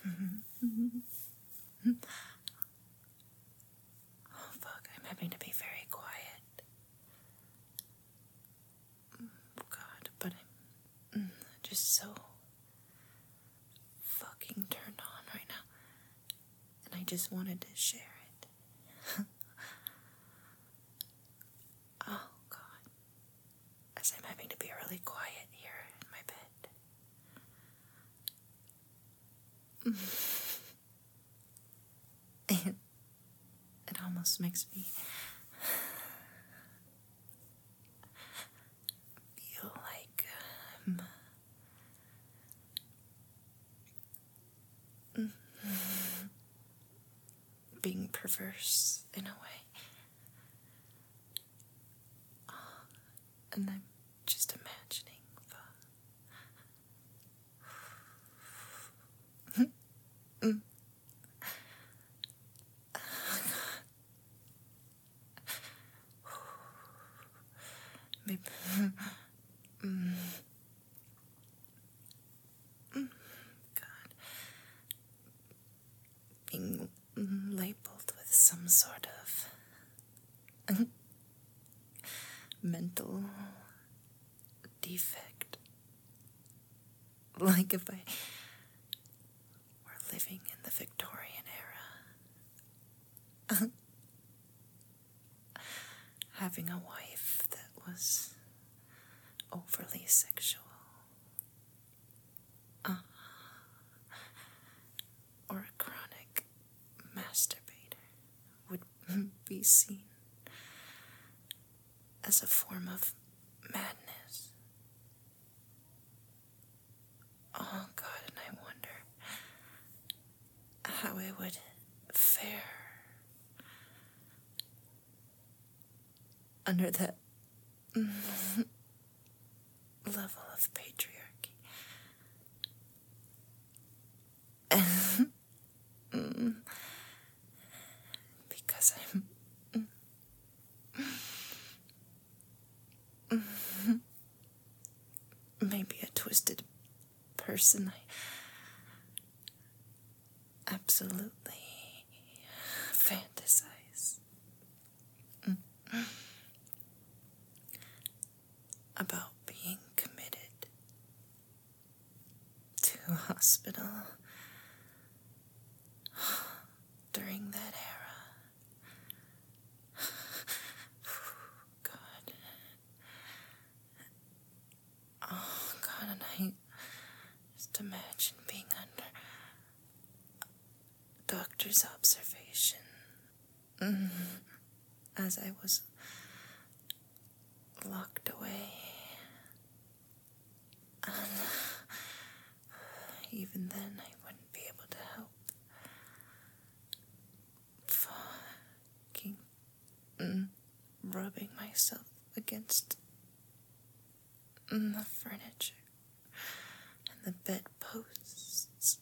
Oh fuck, I'm having to be very quiet. God, but I'm just so fucking turned on right now. And I just wanted to share it. Oh God. As I'm having to be really quiet here in my bed. It almost makes me feel like being perverse in a way. And I'm just imagining maybe God, being labeled with some sort of mental defect. Like if I were living in the Victorian era. Having a wife that was overly sexual. Or a chronic masturbator would be seen as a form of madness. Oh God, and I wonder how I would fare under that level of patriarchy. Because I'm maybe a twisted person. I absolutely fantasize about being committed to a hospital during that era. God. Oh God, and I just imagine being under doctor's observation as I was locked away. And even then, I wouldn't be able to help fucking rubbing myself against the furniture and the bedposts.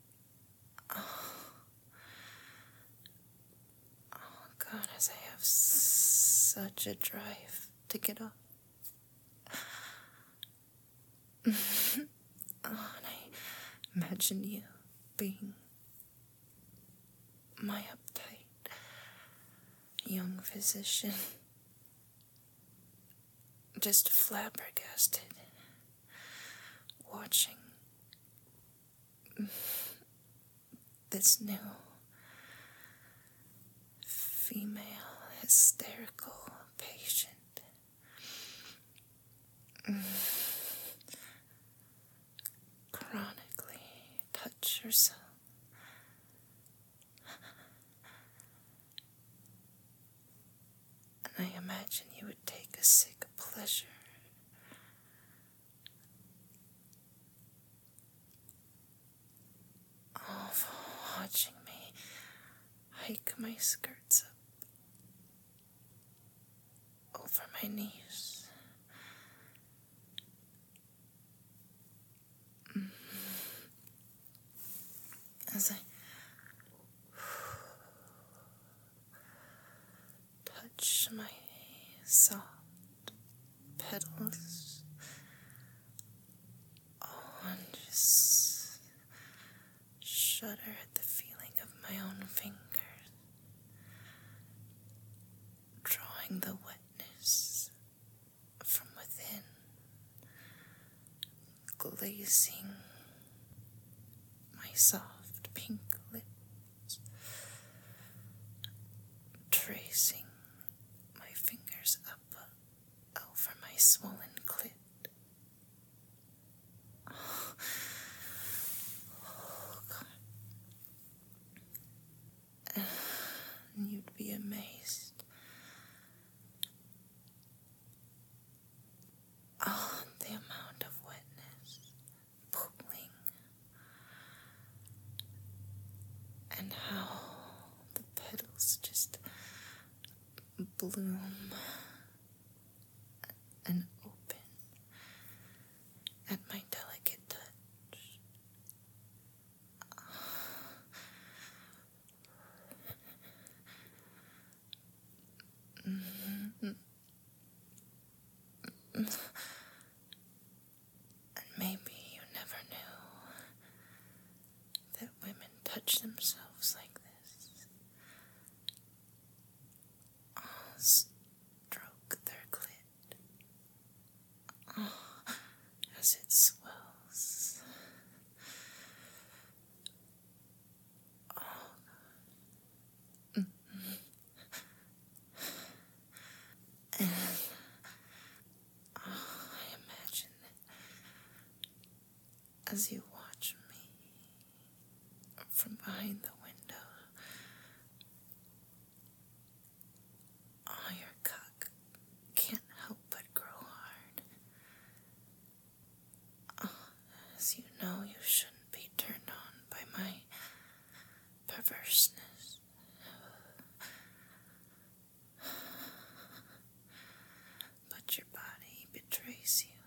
Oh God, as I have such a drive to get off. Oh, and I imagine you being my uptight young physician, just flabbergasted, watching this new female hysterical patient chronically touch herself. And I imagine you would take a sick pleasure of watching me hike my skirts up over my knees. As I touch my soft petals, oh, and just shudder at the feeling of my own fingers, drawing the wetness from within, glazing my soft pink lips, tracing my fingers up over my swollen clit. Oh, God. And you'd be amazed. Oh, the amount of wetness pooling, and how the petals just bloom and open at my delicate touch. And maybe you never knew that women touch themselves like this. Stroke their clit as it swells. And I imagine that as you watch me from behind the window, your cock can't help but grow hard. As you know, you shouldn't be turned on by my perverseness. But your body betrays you.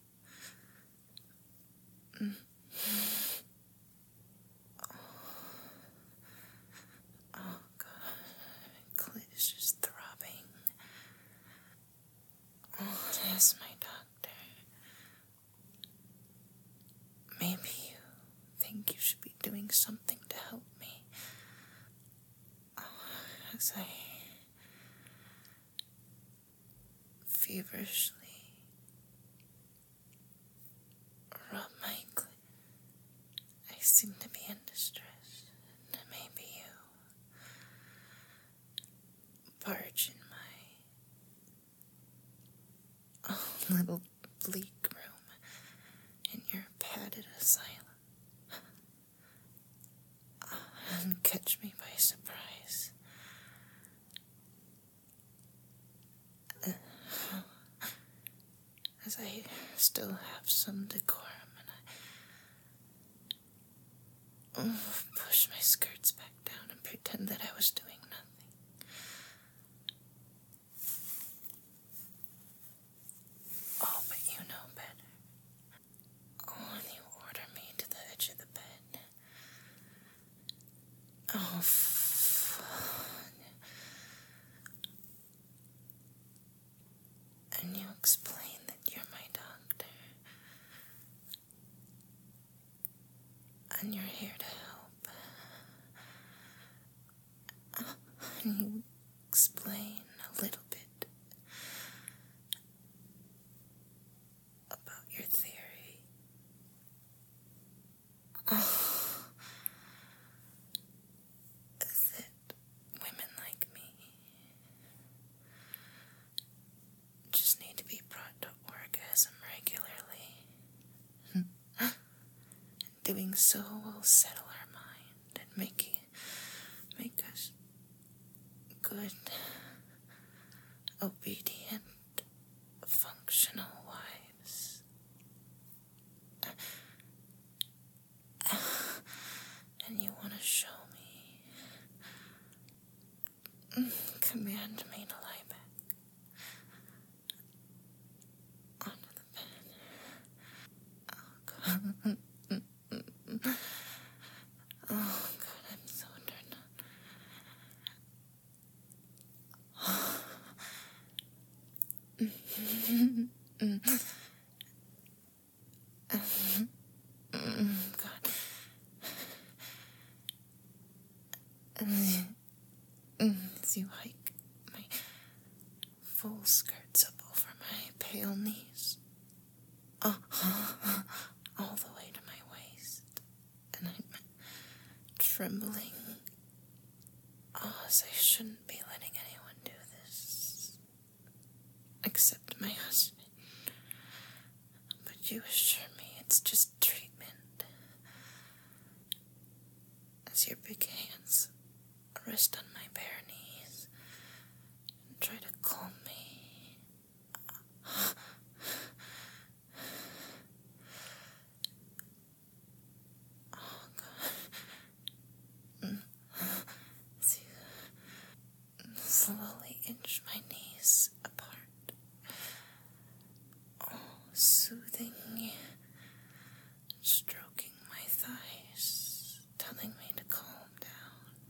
Oh, God, my clit is just throbbing. Oh, yes, my doctor. Maybe you think you should be doing something to help me. As I feverishly rub my clit, I seem to be in distress. And maybe you barge in my little bleak room in your padded asylum and catch me by surprise. As I still have some decorum, and I push my skirts back down and pretend that I was doing nothing. Oh, but you know better. Oh, and you order me to the edge of the bed. Oh, and you explain that you're my doctor, and you're here to help. And you explain a little bit about your theory. That women like me just need to be brought to orgasm regularly. Doing so will settle our mind and make us good, obedient, functional wives. And you want to show me, command me to lie back onto the bed. Oh, God. Oh, God, I'm so turned on. God. as you hike my full skirts up over my pale knees, all the way to my waist, and I'm trembling. As I shouldn't be letting anyone do this, except my husband. But you assure me it's just treatment. As your big hands rest on my bare knees and try to calm me. Oh, God. As you slowly inch my knees apart. Oh, soothing me, stroking my thighs, telling me to calm down.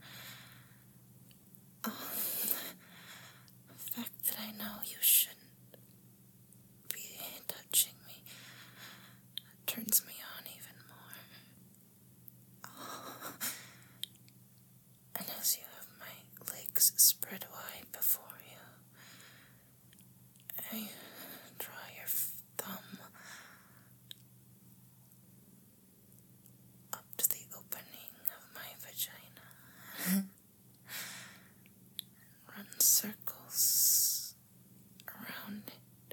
Oh, the fact that I know you shouldn't be touching me turns me on even more. Oh. And as you have my legs spread wide before you, I draw your thumb up to the opening of my vagina. Run circles around it.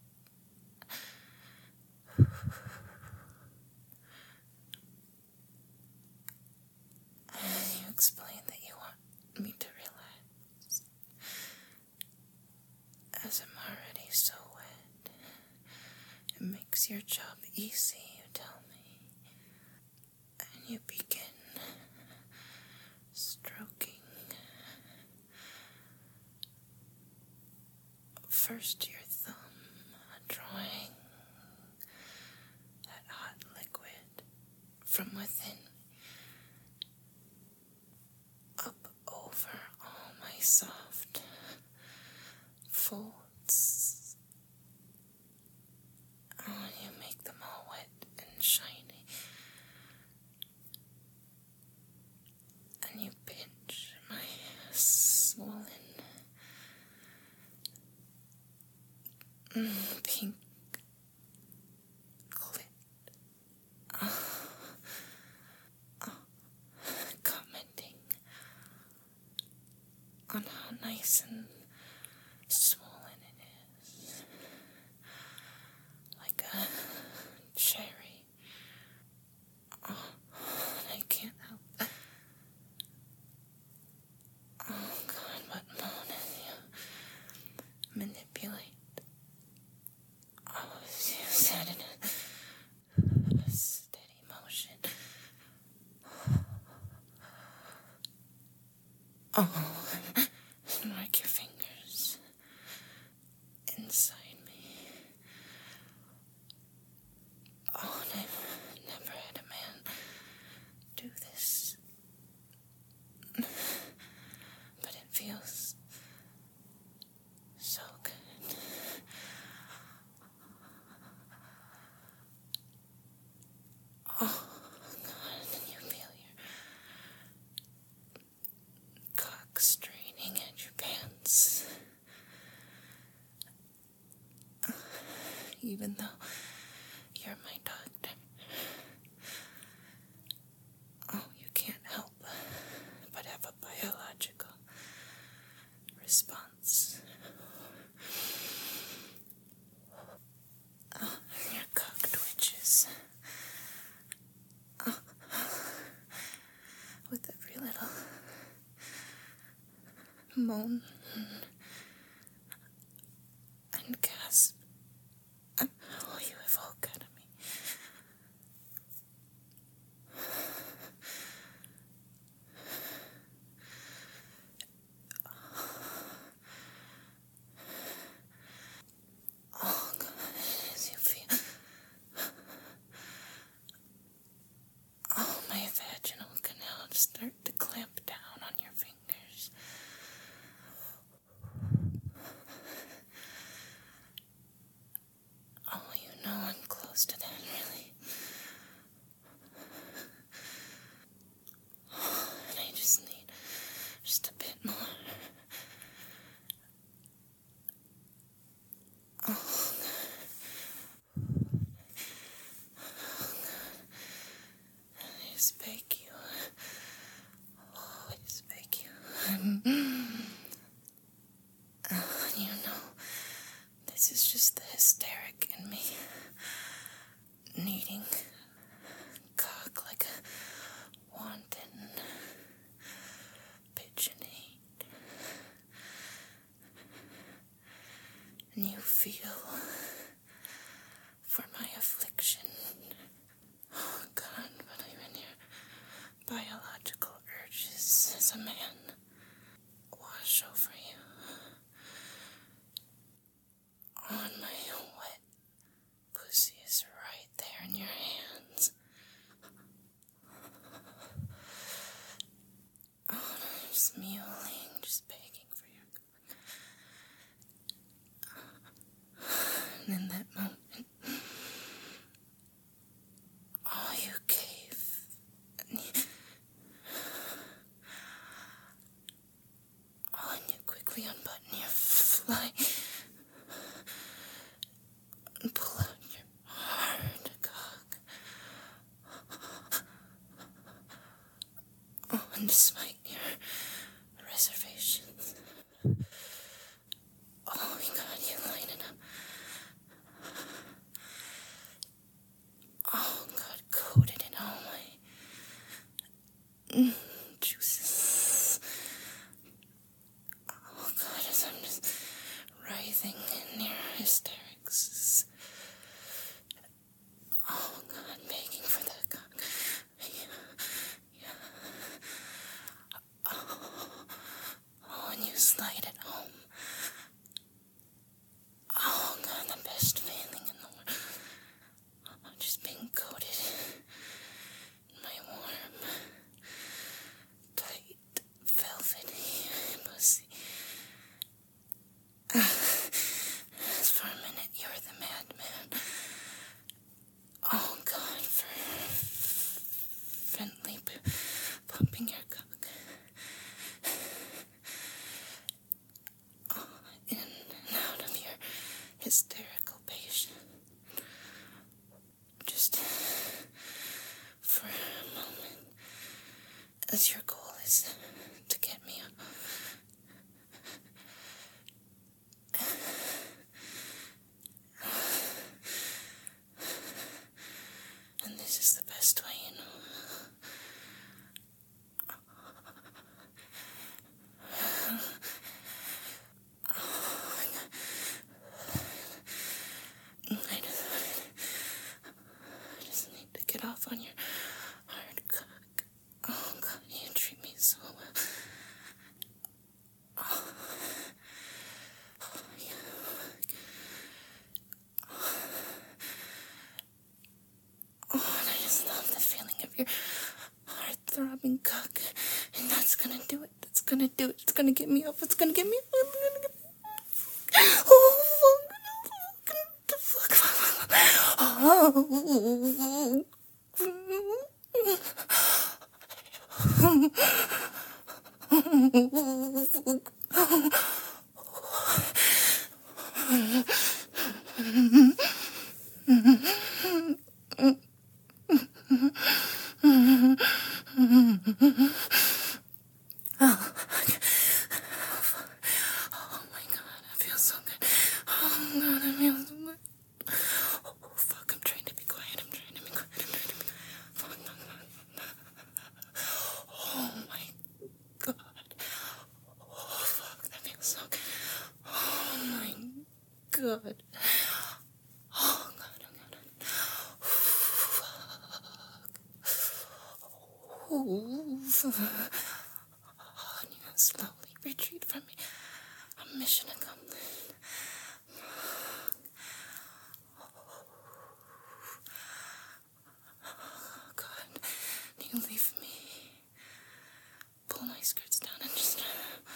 And you explain that you want me to relax, as I'm already so wet. It makes your job easy, you tell me. And you begin stroking. First your thumb, drawing that hot liquid from within up over all my soft folds. Oh, you make them all wet and shiny. And you pinch my swollen pink clit, commenting on how nice and swollen it is, like a cherry. Oh, I can't help. Oh, God, what moan as you manipulate. Oh, as you said in a steady motion. Oh, and work your fingers inside me. Oh, and I've never had a man do this. But it feels so good. Oh, God, and you feel your cock straining at your pants. Even though you're my doctor. Oh, you can't help but have a biological response. Oh, your cock twitches. Oh, with every little moan and gasp. Oh, you evoke out of me. Oh, God, as you feel. Oh, my vaginal canal start to clamp down on your fingers. Oh, you know I'm close to that, really. And I just need just a bit more. always beg you. Always beg you. You know, this is just the hysteric in me. Needing cock like a wanton pigeon-ate. And you feel for my affliction. Oh God, but even your biological urges as a man wash over you. On my wet pussy is right there in your hands. Oh, I'm just mewling, just begging for your and in that moment, oh, you cave. And you quickly unbutton your fly and pull out your hard cock. Oh, and despite your reservations, oh my God, you line it up. Oh God, coated in all my juices. Oh God, as I'm just writhing in your hysterics. Oh God, begging for that cock. Yeah. Oh, and you slide it home. Oh God, the best feeling in the world. Oh, just being coated in my warm, tight, velvety pussy. As for a minute, you're the madman. Oh God, fervently pumping your cock. Oh, in and out of your hysterical patient. Just for a moment, as your goal is to get me up. And this is the best way, you know. I just need to get off on your hard cock. Oh God, you treat me so well. Oh, and I just love the feeling of your heart-throbbing cock. And that's gonna do it. That's gonna do it. It's gonna get me up. It's gonna get me up. Oh, fuck. Oh. Oh my God, I feel so good. Oh God, I feel so good. Oh fuck, I'm trying to be quiet. Fuck. Oh my God. Oh fuck, that feels so good. Oh my God. Oh God. Oh fuck. Oh, and you slowly retreat from me. A mission accomplished. Oh God, you leave me. Pull my skirts down and just